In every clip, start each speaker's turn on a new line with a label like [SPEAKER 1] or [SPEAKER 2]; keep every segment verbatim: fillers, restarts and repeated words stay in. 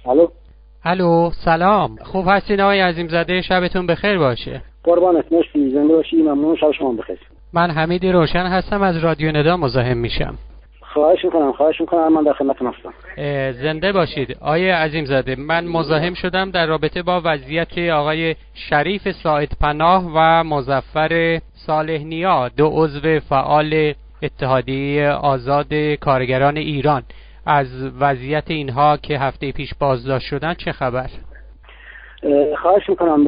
[SPEAKER 1] الو
[SPEAKER 2] الو سلام، خوب هستین آقای عظیمزاده؟ شبتون بخیر باشه.
[SPEAKER 1] قربانت، مرسی، زنده باشی. ممنون، شب شما بخیر.
[SPEAKER 2] من حمید روشن هستم، از رادیو ندا مزاحم میشم.
[SPEAKER 1] خواهش میکنم خواهش میکنم من در خدمتتون هستم.
[SPEAKER 2] زنده باشید آقای عظیمزاده. من مزاحم شدم در رابطه با وضعیت آقای شریف ساعد پناه و مظفر صالح نیا، دو عضو فعال اتحادیه آزاد کارگران ایران. از وضعیت اینها که هفته پیش بازداشت شدن چه خبر؟
[SPEAKER 1] خواهش میکنم.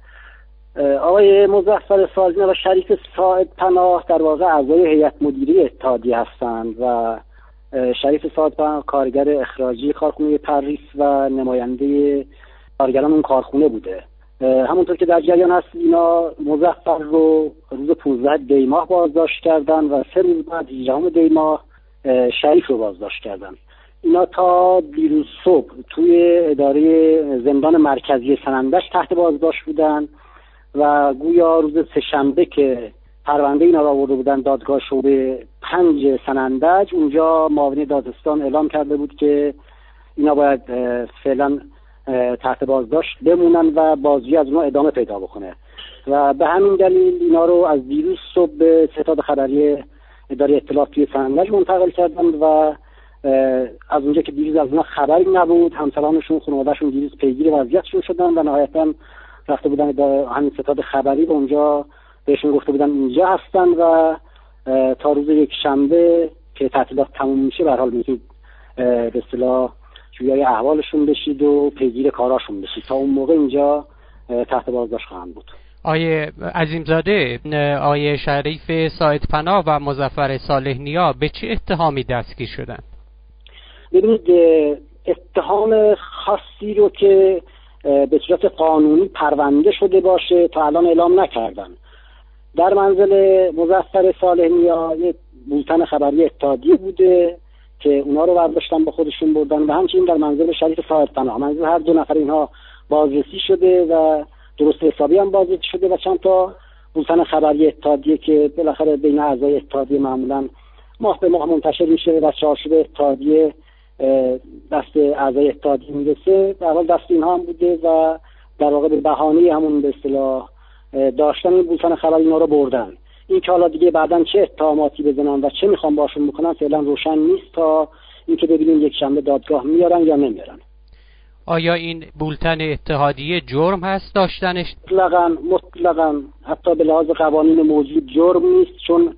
[SPEAKER 1] آقای مظفر صالح نیا و شریف ساعد پناه در واقع اعضای هیئت مدیره اتحادیه هستند و شریف ساعد پناه کارگر اخراجی کارخانه پریس و نماینده کارگران اون کارخونه بوده. همونطور که در جریان هست، اینا مظفر رو روز پانزده دی ماه بازداشت کردن و سه روز بعد هجدهم دی ماه شریف رو بازداشت کردن. اینا تا دیروز صبح توی اداره زندان مرکزی سنندج تحت بازداشت بودن و گویا روز سه‌شنبه که پرونده اینا را آورده بودن دادگاه شعبه پنج سنندج، اونجا معاون دادستان اعلام کرده بود که اینا باید فعلا تحت بازداشت بمونن و بازجویی از اونها ادامه پیدا بکنه و به همین دلیل اینا رو از دیروز صبح به ستاد خبری اداره اطلاعات توی سنندج منتقل کردن و از اونجا که دیروز از اونها خبری نبود، همسرانشون خانواده‌شون دیروز پیگیر وضعیتشون شدن و نهایتاً رفته بودن به همین ستاد خبری و اونجا بهشون گفته بودن اینجا هستن و تا روز یک شنبه که تعطیلات تموم میشه به هر حال میتونید به اصطلاح جویای احوالشون بشید و پیگیر کاراشون بشید. تا اون موقع اینجا تحت بازداشت خواهند بود.
[SPEAKER 2] آیه عظیمزاده، آیه شریف ساعد پناه و مظفر صالح نیا به چه اتهامی دستگیر شدن؟
[SPEAKER 1] ببینید، اتهام خاصی رو که به صورت قانونی پرونده شده باشه تا الان اعلام نکردن. در منزل مظفر صالح نیا یک بولتن خبری اتحادیه بوده که اونا رو برداشتن با خودشون بردن و همچنین در منزل شریف ساعد پناه، منزل هر دو نفر اینها بازرسی شده و درست حسابی هم بازرسی شده و چند تا بولتن خبری اتحادیه که بالاخره بین اعضای اتحادیه معمولا ماه به ماه منتشر میشه و چارچوب اتحادیه دست اعضای اتحادیه میرسه، در حال دست اینها هم بوده و در واقع به بهانه همون به اصطلاح داشتن این بولتن خبری اینا رو بردن. این که حالا دیگه بعداً چه اتهاماتی بزنن و چه میخوان باشون بکنن فعلا روشن نیست تا اینکه ببینیم یک شنبه دادگاه میارن یا نمیارن.
[SPEAKER 2] آیا این بولتن اتحادیه جرم هست داشتنش؟
[SPEAKER 1] مطلقاً مطلقاً حتی به لحاظ قوانین موجود جرم نیست، چون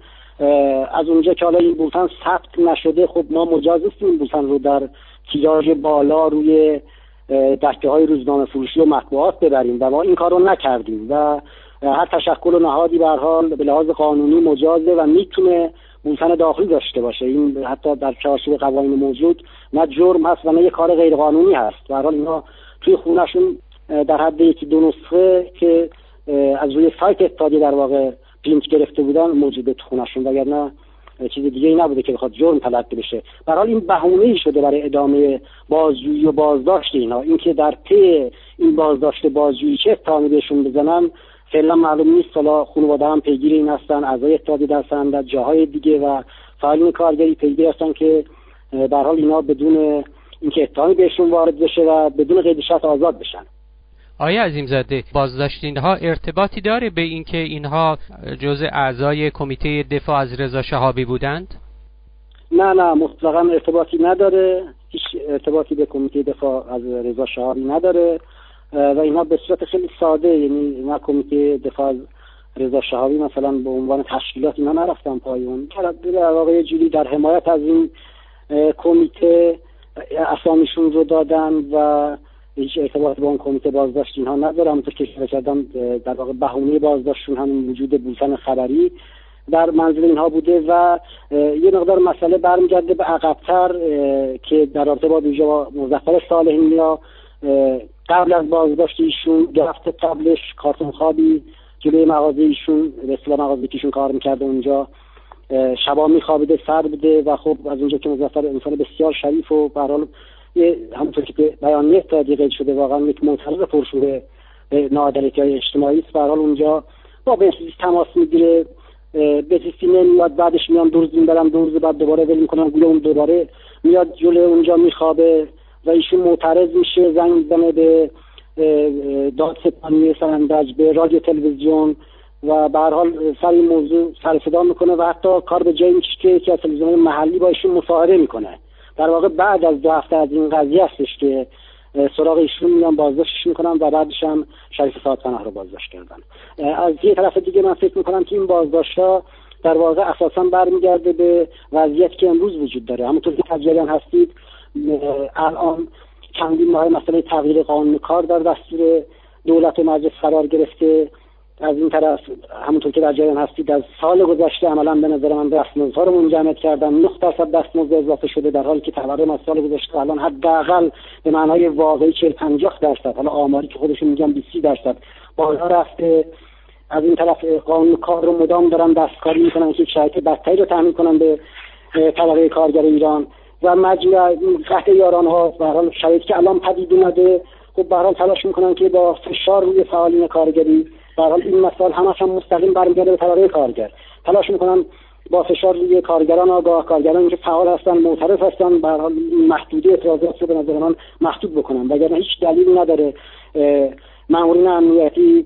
[SPEAKER 1] از اونجا که حالا این بولتن ثبت نشده، خب ما مجاز نیستیم این بولتن رو در تیراژ بالا روی دکه های روزنامه فروشی و مطبوعات ببریم و ما این کار رو نکردیم و هر تشکل و نهادی به هر حال به لحاظ قانونی مجازه و میتونه بولتن داخلی داشته باشه. این حتی در چارچوب قوانین موجود نه جرم هست و نه یک کار غیر قانونی هست. به هر حال اینا توی خونه‌شون در حد یکی دو نسخه که از روی سایت اتحادیه در واقع پرینت گرفته بودن موجوده تو خونه‌شون، وگرنه چیز دیگه ای نبوده که بخواد جرم تلقی بشه. به هر حال این بهونه‌ای شده برای ادامه بازجویی و بازداشت اینا. اینکه در پی این بازداشت بازجویی چه اتهامی بهشون بزنن فعلا معلوم نیست. حالا خانواده هم پیگیر این هستن، اعضای اتحادیه هستن، در جاهای دیگه و فعالین کارگری پیگیر هستن که به هر حال اینا بدون اینکه اتهامی بهشون وارد بشه و بدون قید شرط آزاد بشن.
[SPEAKER 2] آیا عظیمزاده، بازداشت اینها ارتباطی داره به اینکه اینها جزء اعضای کمیته دفاع از رضا شهابی بودند؟
[SPEAKER 1] نه نه مطلقاً ارتباطی نداره، هیچ ارتباطی به کمیته دفاع از رضا شهابی نداره و اینها به صورت خیلی ساده، یعنی نه کمیته دفاع از رضا شهابی مثلا به عنوان تشکیلات اینا نرفتن پایون، در واقع یه جوری در حمایت از این کمیته اسامیشون رو دادن و هیچ ارتباط با اون کمیته بازداشت اینها نداره. همونطور که اشاره کردم در واقع بهونه بازداشتشون همون وجود بولتن خبری در منزل اینها بوده و یه مقدار مسئله برمیگرده به عقب‌تر که در رابطه با ویژه مظفر صالح نیا قبل از بازداشت ایشون هفته قبلش کارتون خوابی جلوی مغازه ایشون به اصطلاح مغازه که ایشون کار می‌کرده اونجا شبا می‌خوابیده سر بوده و خب از اونجا که مظفر انسان بسیار شریف و به هر حال همونطور که بیانیه اتحادیه قید شده واقعا یک معترض پرشور ناعدالتی‌های اجتماعی است. به هر حال اونجا با بهزیستی تماس میگیره، بهزیستی نمیاد، بعدش میان دو روز میبرن، دو روز بعد دوباره ول میکنن، گویا اون دوباره میاد جلوی اونجا میخوابه و ایشون معترض میشه، زنگ میزنه به دادستانی سرندج، به رادیو تلویزیون و به هر حال سر این موضوع سر صدا میکنه و حتی کار به جایی میشه که یکی از تلویزیون‌های محلی با ایشون مصاحبه میکنه. در واقع بعد از دو هفته از این قضیه هستش که سراغ ایشون میان بازداشتش میکنن و بعدش هم شریف ساعت پناه رو بازداشت کردن. از یه طرف دیگه من فکر میکنم که این بازداشت‌ها در واقع اساساً برمیگرده به وضعیتی که امروز وجود داره. همونطور که در جریان هستید الان چندین ماه مسئله تغییر قانون کار در دستور دولت و مجلس قرار گرفته. از این طرف همونطور که در جریان هستید از سال گذشته عملاً به نظر من دستمزدها رو منجمد کردن، نه درصد دستمزد اضافه شده، در حالی که تورم از سال گذشته الان حداقل به معنای واقعی چهل پنجاه درصد، حالا آماری که خودشون میگن بیست درصد بالا رفته. از این طرف قانون کار رو مدام دارن دستکاری میکنن که شرایط بدتری رو تامین کنن به طبقه کارگر ایران و مجموعه قطع یارانها به هر حال شرایطی که الان پدید اومده. خب به هر حال تلاش میکنن که با فشار روی فعالین کارگری، به هر حال این مسائل همش هم مستقیم برمیگرده به طبقه کارگر، تلاش میکنن با فشار روی کارگران آگاه، کارگرانی که فعال هستن، معترض هستن، به هر حال محدودی اعتراضات رو به نظر من محدود بکنن. وگرنه هیچ دلیلی نداره مامورین امنیتی،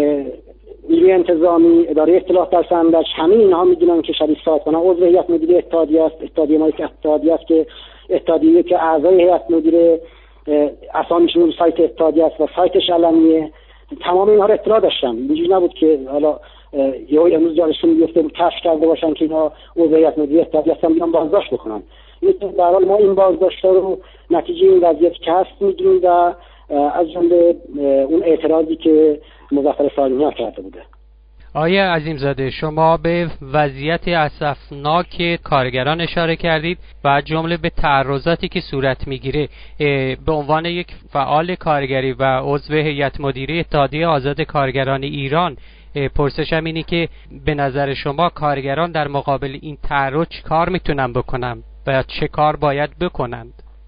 [SPEAKER 1] نیروی انتظامی، اداره اطلاعات در سرندج، همه اینها میدونن که شریف ساعت پناه عضو هیئت مدیره اتحادیه است. اتحادیه ما یک اتحادیه است که اتحادیه که اعضای هیئت مدیره اسامیشون رو سایت اتحادیه است و سایتش علنیه. تمام اینها رو اطلاع داشتن، اینجوری نبود که حالا یه امروز جارشون بیفته بود کشف کرده باشن که اینا عضو هیئت مدیره اتحادیه هستن بیان بازداشت بکنن. در حال ما این بازداشت‌ها رو نتیجه این وضعیتی که هست می‌دونیم و از جمله اون اعتراضی که مظفر صالح‌نیا کرده بوده.
[SPEAKER 2] آقای عظیمزاده، شما به وضعیت اسفناک کارگران اشاره کردید و جمله به تعرضاتی که صورت میگیره. به عنوان یک فعال کارگری و عضو هیئت مدیره اتحادیه آزاد کارگران ایران، پرسشم اینه که به نظر شما کارگران در مقابل این تعرض چه کار میتونن بکنن و چه کار باید بکنند؟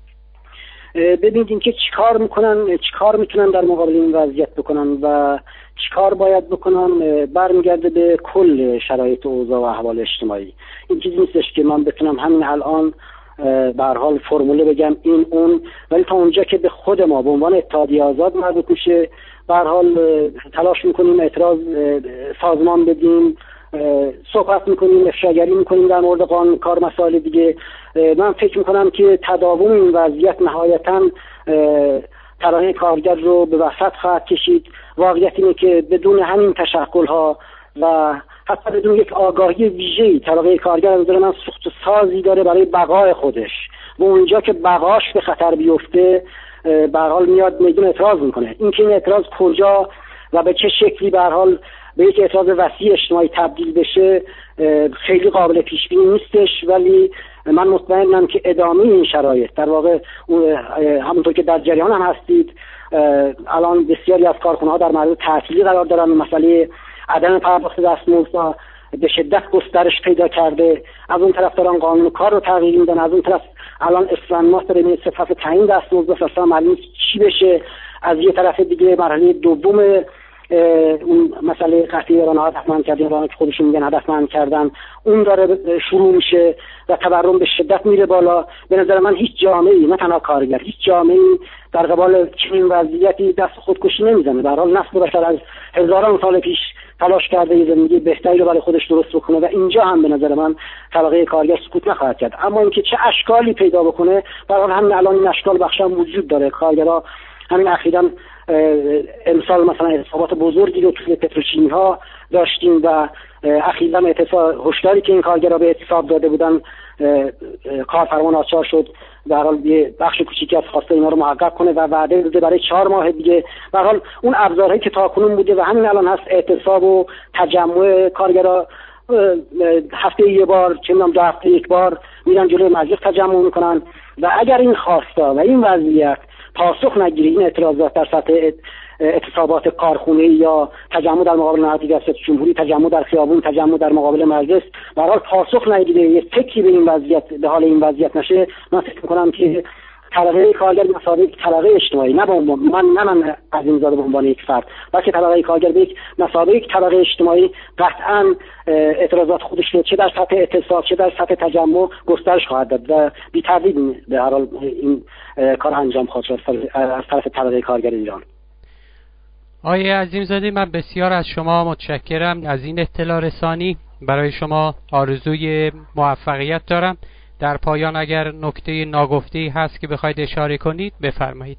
[SPEAKER 1] ببینید که چیکار میکنن، چیکار میتونن در مقابل این وضعیت بکنن و چیکار باید بکنن برمیگرده به کل شرایط و اوضاع و احوال اجتماعی. این چیزی نیستش که من بتونم همین الان به هر حال فرموله بگم این اون، ولی تا اونجا که به خود ما به عنوان اتحادیه آزاد مربوط میشه به هر حال تلاش میکنیم اعتراض سازمان بدیم، صحبت میکنیم، افشاگری میکنیم در مورد قانون کار، مسائل دیگه. من فکر میکنم که تداوم این وضعیت نهایتاً طبقه کارگر رو به وسط خواهد کشید. واقعیت اینه که بدون همین تشکل‌ها و حتی بدون یک آگاهی ویژه‌ای طبقه کارگر از نظر من سوخت و سازی داره برای بقای خودش و اونجا که بقاش به خطر بیفته به هر حال میاد میدون اعتراض میکنه. این که این اعتراض کجا و به چه شکلی به هر حال به یک اعتراض وسیع اجتماعی تبدیل بشه خیلی قابل پیش بینی نیستش، ولی من مطمئنم که ادامه این شرایط در واقع همونطور که در جریان هم هستید الان بسیاری از کارخانه‌ها در معرض تعطیلی قرار دارن. مسئله عدم پرداخت دستمزد به شدت گسترش پیدا کرده. از اون طرف دارن قانون کار رو تغییر میدن، از اون طرف الان اسفند ماه داره میره صفحه تعیین دستمزد اصلا معلوم چی بشه. از یه طرف دیگه مرحله دوم اون مسئله قطعی ایران هدفمند کردن که خودشون میگن هدفمند کردن اون داره شروع میشه و تورم به شدت میره بالا. به نظر من هیچ جامعه‌ای، نه تنها کارگر، هیچ جامعه‌ای در قبال چنین وضعیتی دست خودکشی نمیزنه. به هر حال نسل بشر از هزاران سال پیش تلاش کرده یه زندگی بهتری رو برای خودش درست بکنه و اینجا هم به نظر من طبقه کارگر سکوت نخواهد کرد. اما اینکه چه اشکالی پیدا بکنه، به هر حال همین الان این اشکال بخشا وجود داره. کارگرها همین اخیراً امسال مثلا اعتصابات بزرگی رو توی پتروشیمی ها داشتیم و اخیراً اعتصاب هشداری که این کارگرها به اعتصاب داده بودن کارفرما ناچار شد در حال یه بخش کوچیکی از خواسته اینا رو محقق کنه و وعده داده برای چهار ماه دیگه. به هر حال اون ابزارهایی که تاکنون بوده و همین الان هست اعتصاب و تجمع کارگرها هفته یه بار، چه می‌دونم دو هفته یک بار میرن جلوی مجلس تجمع میکنن و اگر این خواستا و این وضعیت پاسخ نگیره، این اعتراضات در سطح اعتصابات کارخونه‌ای یا تجمع در مقابل نهاد ریاست جمهوری، تجمع در خیابون، تجمع در مقابل مجلس، به هر حال پاسخ نگیره، یه فکری به این وضعیت به حال این وضعیت نشه، من فکر می‌کنم که طبقه کارگر به مسابقه طبقه اجتماعی، نه من نه من عظیم زاده به عنوان یک فرد، بلکه طبقه کارگر به یک مسابقه طبقه اجتماعی قطعا اعتراضات خودش رو چه در سطح اعتصاب چه در سطح تجمع گسترش خواهد داد و بی تردید به هر حال این کار انجام خواهد شد از طرف طبقه کارگر ایران.
[SPEAKER 2] آقای عظیم زاده، من بسیار از شما متشکرم از این اطلاع رسانی. برای شما آرزوی موفقیت دارم. در پایان اگر نکته ناگفته‌ای هست که بخواید اشاره کنید بفرمایید.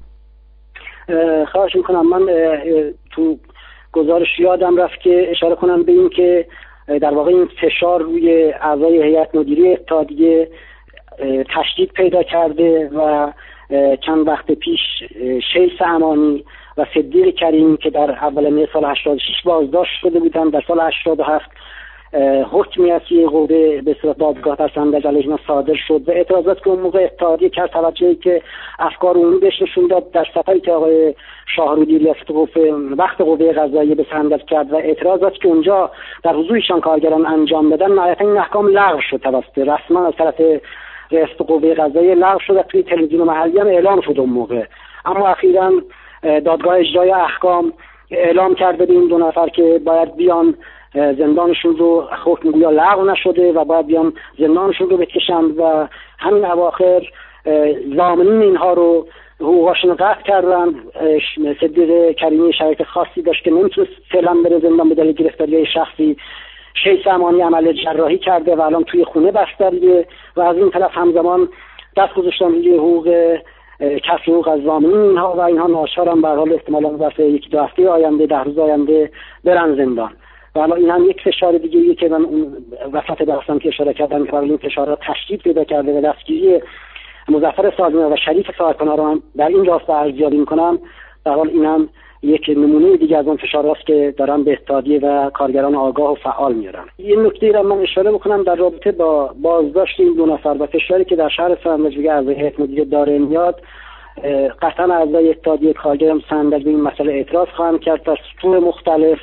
[SPEAKER 1] خواهش میکنم. من تو گزارش یادم رفت که اشاره کنم به این که در واقع این فشار روی اعضای هیئت مدیره اتحادیه تشدید پیدا کرده و چند وقت پیش شیس امانی و صدیق کریمی که در اول می سال هشتاد و شش بازداشت شده بودند، در سال هشتاد و هفت حکمی از سوی قوه به صورت دادگاه در سندج علیهشان صادر شد و اعتراضات که اون موقع اتحادیه کرد توجهی که افکار عمومی بهش نشون داد در سفری که آقای شاهرودی ریاست قوه وقت قوه قضاییه به سندج کرد و اعتراضات که اونجا در حضورشان کارگران انجام دادن، نهایتا این احکام لغو شد توسط رسما از طرف ریاست قوه قضاییه لغو شد و توی تلویزیون محلی هم اعلام شد اون موقع. اما اخیراً دادگاه اجرای احکام اعلام کرده به این دو نفر که باید بیان زندانشون رو، حکم گویا لغو نشده و باید بیان زندانشون رو بکشند و همین اواخر ضامنین اینها رو حقوقاشون رو قطع کردن. صدیق کریمی شرایط خاصی داشت که نمیتونست فعلا بره زندان به دلیل گرفتاری شخصی. شیس امانی عمل جراحی کرده و الان توی خونه بستریه و از این طرف همزمان دست گذاشتن روی حقوق کسب حقوق از ضامنین اینها و اینها ناچارن به هر حال احتمالاً ظرف یکی دو هفته آینده ده روز آینده برن زندان. و حالا این هم یک فشار دیگه‌ایه که من اون وسط داستان که اشاره کردم که برای این فشارها تشدید پیدا کرده و دستگیری مظفر سازنیا و شریف صاحب‌پناه رو هم در این راستا ارزیابی می‌کنم. در حال این هم یک نمونه دیگه از اون فشارهاست که دارن به اتحادیه و کارگران آگاه و فعال میارن. این نکته را من اشاره می‌کنم در رابطه با بازداشت این دو نفر و فشاری که در شهر سندج به اعضای هیئت مدیره داره میاد. قطعا اعضای اتحادیه کارگر هم سندج به این مسئله اعتراض خواهند کرد در سطوح مختلف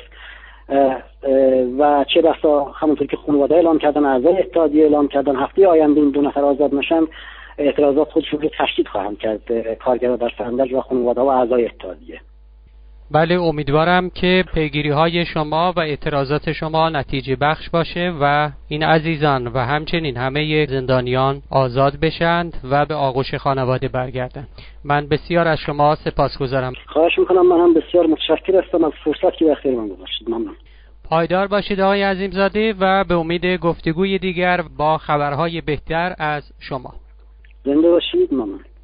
[SPEAKER 1] و چه بسا همونطور که خانواده اعلام کردن، اعضای اتحادیه اعلام کردن هفته آینده این دو نفر آزاد نشن، اعتراضات خودشون رو تشدید خواهند کرد کارگران در سندج و خانواده و اعضای اتحادیه.
[SPEAKER 2] بله، امیدوارم که پیگیری های شما و اعتراضات شما نتیجه بخش باشه و این عزیزان و همچنین همه زندانیان آزاد بشند و به آغوش خانواده برگردند. من بسیار از شما سپاسگزارم.
[SPEAKER 1] خواهش میکنم. من هم بسیار متشکر هستم از فرصت که به اختیار من گذاشتید. ممنون.
[SPEAKER 2] پایدار باشید آقای عظیم زاده و به امید گفتگوی دیگر با خبرهای بهتر از شما.
[SPEAKER 1] زنده باشید. ممنون.